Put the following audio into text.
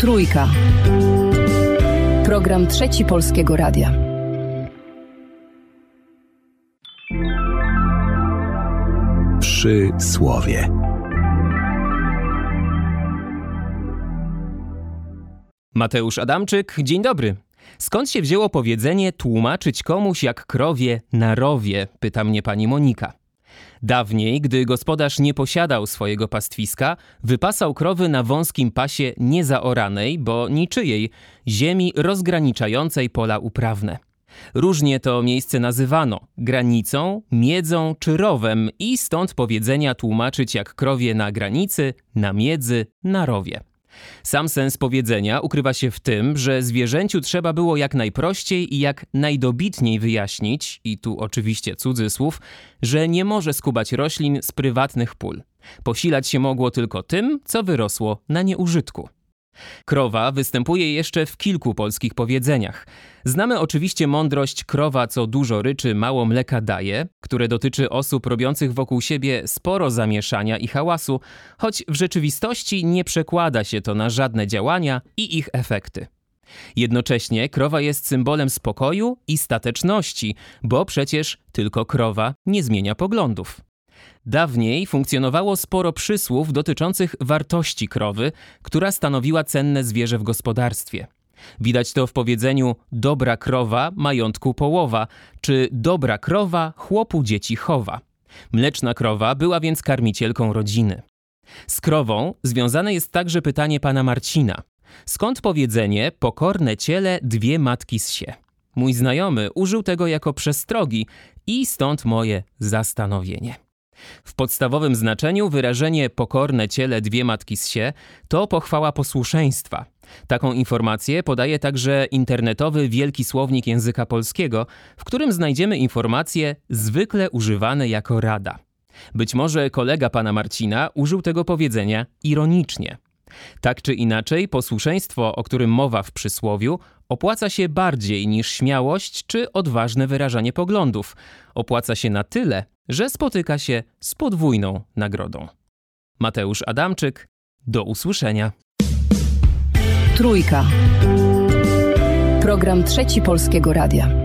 Trójka. Program Trzeci Polskiego Radia. Przysłowie. Mateusz Adamczyk, dzień dobry. Skąd się wzięło powiedzenie tłumaczyć komuś jak krowie na rowie, pyta mnie pani Monika. Dawniej, gdy gospodarz nie posiadał swojego pastwiska, wypasał krowy na wąskim pasie niezaoranej, bo niczyjej, ziemi rozgraniczającej pola uprawne. Różnie to miejsce nazywano – granicą, miedzą czy rowem i stąd powiedzenia tłumaczyć jak krowie na granicy, na miedzy, na rowie. Sam sens powiedzenia ukrywa się w tym, że zwierzęciu trzeba było jak najprościej i jak najdobitniej wyjaśnić, i tu oczywiście cudzysłów, że nie może skubać roślin z prywatnych pól. Posilać się mogło tylko tym, co wyrosło na nieużytku. Krowa występuje jeszcze w kilku polskich powiedzeniach. Znamy oczywiście mądrość krowa co dużo ryczy, mało mleka daje, które dotyczy osób robiących wokół siebie sporo zamieszania i hałasu, choć w rzeczywistości nie przekłada się to na żadne działania i ich efekty. Jednocześnie krowa jest symbolem spokoju i stateczności, bo przecież tylko krowa nie zmienia poglądów. Dawniej funkcjonowało sporo przysłów dotyczących wartości krowy, która stanowiła cenne zwierzę w gospodarstwie. Widać to w powiedzeniu dobra krowa, majątku połowa, czy dobra krowa, chłopu dzieci chowa. Mleczna krowa była więc karmicielką rodziny. Z krową związane jest także pytanie pana Marcina. Skąd powiedzenie pokorne ciele dwie matki ssie? Mój znajomy użył tego jako przestrogi i stąd moje zastanowienie. W podstawowym znaczeniu wyrażenie pokorne ciele dwie matki ssie to pochwała posłuszeństwa. Taką informację podaje także internetowy Wielki Słownik Języka Polskiego, w którym znajdziemy informacje zwykle używane jako rada. Być może kolega pana Marcina użył tego powiedzenia ironicznie. Tak czy inaczej, posłuszeństwo, o którym mowa w przysłowiu, opłaca się bardziej niż śmiałość czy odważne wyrażanie poglądów. Opłaca się na tyle, że spotyka się z podwójną nagrodą. Mateusz Adamczyk, do usłyszenia. Trójka. Program Trzeci Polskiego Radia.